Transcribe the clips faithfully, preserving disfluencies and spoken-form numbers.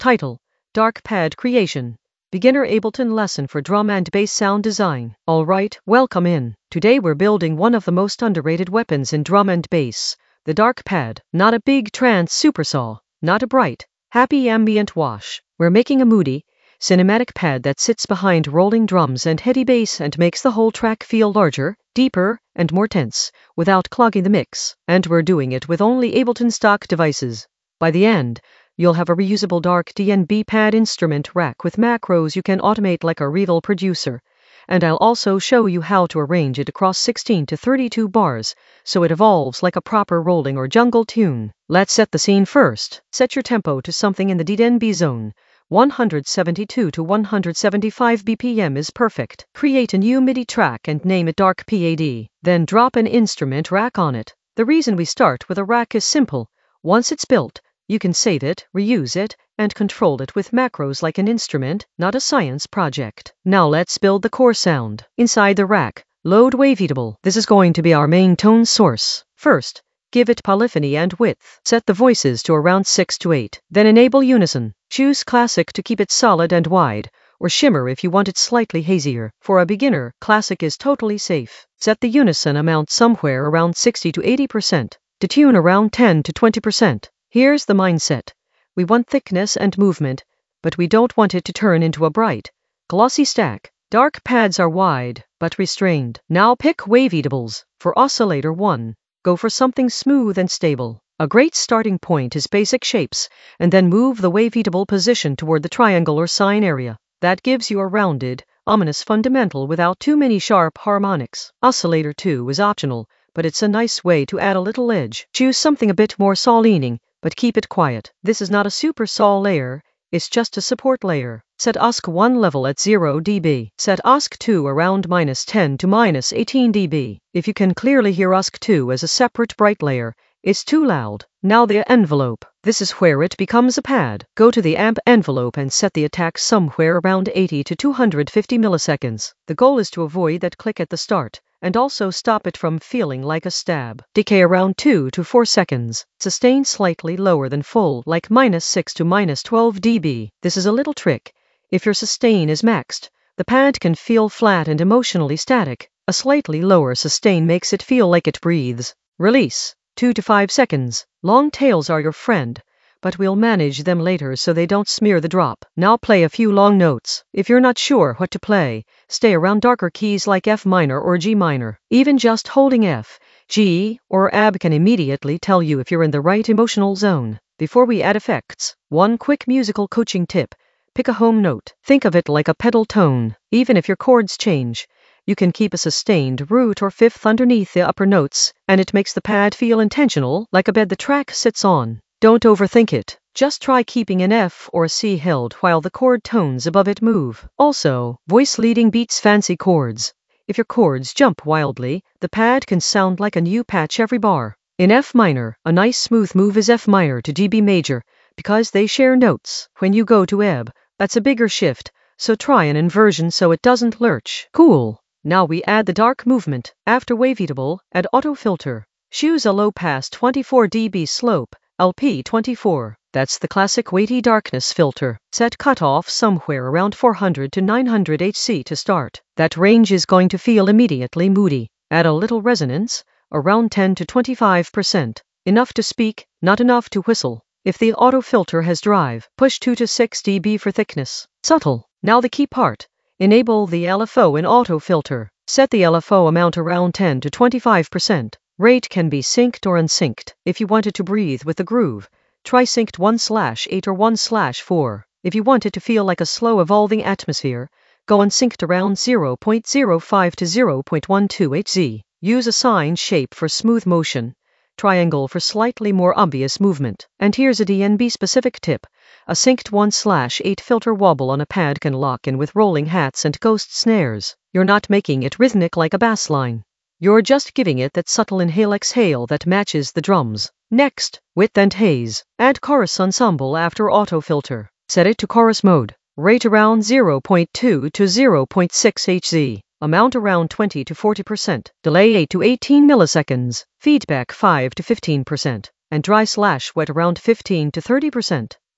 Title: Dark Pad Creation. Beginner Ableton lesson for drum and bass sound design. Alright, welcome in. Today we're building one of the most underrated weapons in drum and bass, the dark pad. Not a big trance supersaw, not a bright, happy ambient wash. We're making a moody, cinematic pad that sits behind rolling drums and heady bass and makes the whole track feel larger, deeper, and more tense, without clogging the mix. And we're doing it with only Ableton stock devices. By the end, you'll have a reusable dark D N B pad instrument rack with macros you can automate like a Reveal producer. And I'll also show you how to arrange it across sixteen to thirty-two bars, so it evolves like a proper rolling or jungle tune. Let's set the scene first. Set your tempo to something in the D N B zone. one seventy-two to one seventy-five B P M is perfect. Create a new MIDI track and name it Dark Pad. Then drop an instrument rack on it. The reason we start with a rack is simple. Once it's built, you can save it, reuse it, and control it with macros like an instrument, not a science project. Now let's build the core sound. Inside the rack, load Waveatable. This is going to be our main tone source. First, give it polyphony and width. Set the voices to around six to eight. Then enable unison. Choose Classic to keep it solid and wide, or Shimmer if you want it slightly hazier. For a beginner, Classic is totally safe. Set the unison amount somewhere around sixty to eighty percent. Detune around ten to twenty percent. Here's the mindset. We want thickness and movement, but we don't want it to turn into a bright, glossy stack. Dark pads are wide, but restrained. Now pick Waveatables. For oscillator one, go for something smooth and stable. A great starting point is basic shapes, and then move the Waveatable position toward the triangle or sine area. That gives you a rounded, ominous fundamental without too many sharp harmonics. Oscillator two is optional, but it's a nice way to add a little edge. Choose something a bit more saw-leaning, but keep it quiet. This is not a super saw layer, it's just a support layer. Set O S C one level at zero D B. Set O S C two around minus ten to minus eighteen D B. If you can clearly hear O S C two as a separate bright layer, it's too loud. Now the envelope. This is where it becomes a pad. Go to the amp envelope and set the attack somewhere around eighty to two hundred fifty milliseconds. The goal is to avoid that click at the start, and also stop it from feeling like a stab. Decay around two to four seconds. Sustain slightly lower than full, like minus six to minus twelve D B. This is a little trick. If your sustain is maxed, the pad can feel flat and emotionally static. A slightly lower sustain makes it feel like it breathes. Release. two to five seconds. Long tails are your friend, but we'll manage them later so they don't smear the drop. Now play a few long notes. If you're not sure what to play, stay around darker keys like F minor or G minor. Even just holding F, G, or A B can immediately tell you if you're in the right emotional zone. Before we add effects, one quick musical coaching tip. Pick a home note. Think of it like a pedal tone. Even if your chords change, you can keep a sustained root or fifth underneath the upper notes, and it makes the pad feel intentional, like a bed the track sits on. Don't overthink it. Just try keeping an F or a C held while the chord tones above it move. Also, voice leading beats fancy chords. If your chords jump wildly, the pad can sound like a new patch every bar. In F minor, a nice smooth move is F minor to G B major, because they share notes. When you go to E B, that's a bigger shift, so try an inversion so it doesn't lurch. Cool. Now we add the dark movement. After Waveatable, add Auto Filter. Choose a low pass twenty-four D B slope, L P twenty-four. That's the classic weighty darkness filter. Set cutoff somewhere around four hundred to nine hundred Hertz to start. That range is going to feel immediately moody. Add a little resonance, around ten to twenty-five percent. Enough to speak, not enough to whistle. If the auto filter has drive, push two to six D B for thickness. Subtle. Now the key part. Enable the L F O in auto filter. Set the L F O amount around ten to twenty-five percent. Rate can be synced or unsynced. If you want it to breathe with the groove, try synced one slash eight or one slash four. If you want it to feel like a slow evolving atmosphere, go unsynced around zero point zero five to zero point one two Hertz. Use a sine shape for smooth motion, triangle for slightly more obvious movement. And here's a D N B specific tip. A synced one slash eight filter wobble on a pad can lock in with rolling hats and ghost snares. You're not making it rhythmic like a bass line. You're just giving it that subtle inhale-exhale that matches the drums. Next, width and haze. Add chorus ensemble after auto filter. Set it to chorus mode. Rate around zero point two to zero point six Hertz. Amount around twenty to forty percent. Delay eight to eighteen milliseconds. Feedback five to fifteen percent. And dry slash wet around fifteen to thirty percent.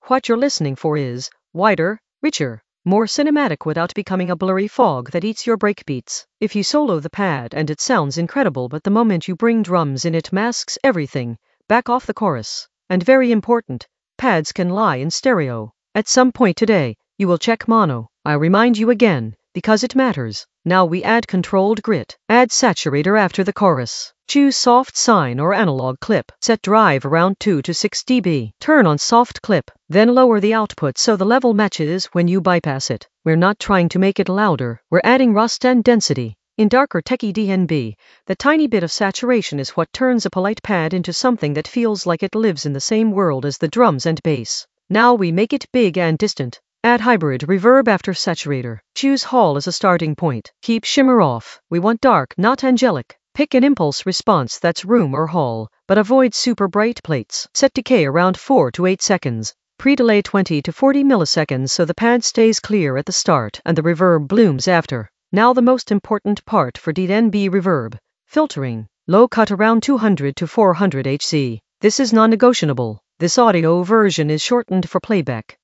What you're listening for is wider, richer, more cinematic without becoming a blurry fog that eats your breakbeats. If you solo the pad and it sounds incredible, but the moment you bring drums in it masks everything, back off the chorus. And very important, pads can lie in stereo. At some point today, you will check mono. I remind you again, because it matters. Now we add controlled grit. Add saturator after the chorus. Choose soft sine or analog clip. Set drive around two to six decibels. Turn on soft clip. Then lower the output so the level matches when you bypass it. We're not trying to make it louder. We're adding rust and density. In darker techie D N B, the tiny bit of saturation is what turns a polite pad into something that feels like it lives in the same world as the drums and bass. Now we make it big and distant. Add hybrid reverb after saturator. Choose hall as a starting point. Keep shimmer off. We want dark, not angelic. Pick an impulse response that's room or hall, but avoid super bright plates. Set decay around four to eight seconds. Pre-delay twenty to forty milliseconds so the pad stays clear at the start and the reverb blooms after. Now the most important part for D N B reverb. Filtering. Low cut around two hundred to four hundred hertz. This is non-negotiable. This audio version is shortened for playback.